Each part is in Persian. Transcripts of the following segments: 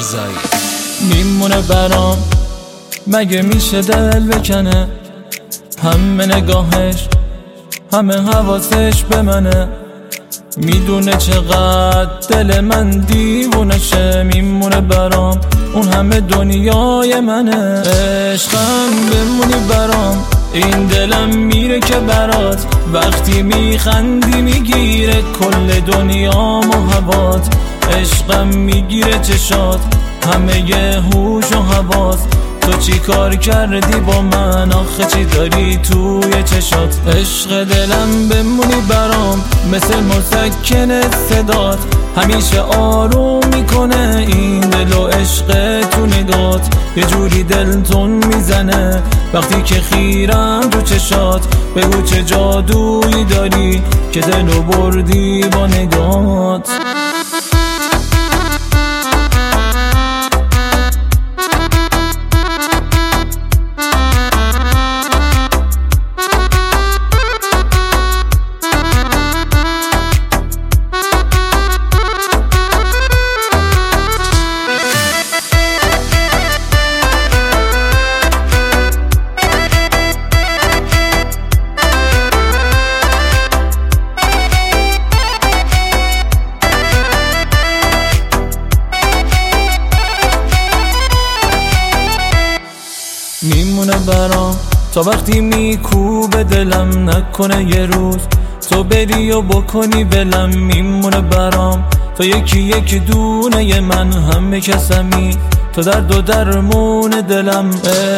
میمونه برام مگه میشه دل بکنه، همه نگاهش همه حواسش به منه، میدونه چقدر دل من دیوونشه، میمونه برام اون همه دنیای منه. عشقم بمونی برام، این دلم میره که برات، وقتی میخندی میگیره کل دنیام و هوات، عشقم میگیره چشات همه ی هوش و حواس، تو چی کار کردی با من، آخه چی داری توی چشات. عشق دلم بمونی برام مثل مسکن صدات، همیشه آروم میکنه این دل و عشق تو نگات، یه جوری دلتون میزنه وقتی که خیرم تو چشات، بگو چه جادویی داری که دلو بردی با نگات. میمونه برام تا وقتی میکوبه دلم، نکنه یه روز تو بری و بکنی ولم، میمونه برام تو یکی دونه من، همه کسمی تو درد و درمون دلم.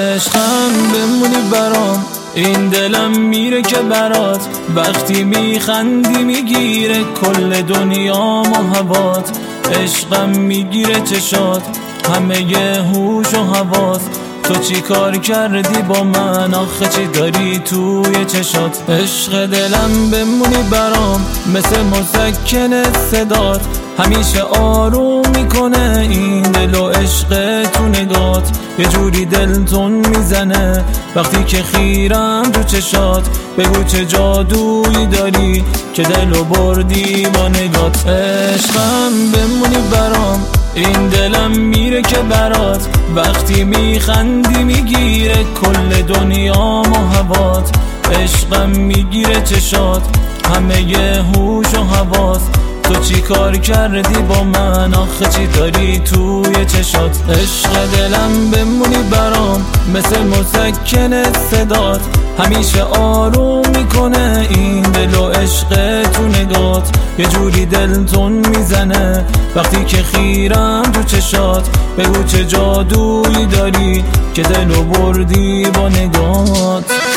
عشقم بمونی برام، این دلم میره که برات، وقتی میخندی میگیره کل دنیام و هوات، عشقم میگیره چشات همه ی هوش و حواس، تو چی کار کردی با من، آخه چی داری توی چشات. عشق دلم بمونی برام مثل مسکن صدات، همیشه آروم میکنه این دل و عشق تو نگات، یه جوری دلتون میزنه وقتی که خیرم تو چشات، بگو چه جادویی داری که دلو بردی با نگات. عشقم بمونی برام، این دلم میره که برات، وقتی میخندی میگیره کل دنیام و هوات، عشقم میگیره چشات همه ی هوش و حواس، تو چی کار کردی با من، آخه چی داری توی چشات. عشق دلم بمونی برام مثل مسکن صدات، همیشه آروم میکنه این دل و عشق تو نگات، یه جوری دلتون میزنه وقتی که خیرم تو چشات، بگو چه جادویی داری که دلو بردی با نگات.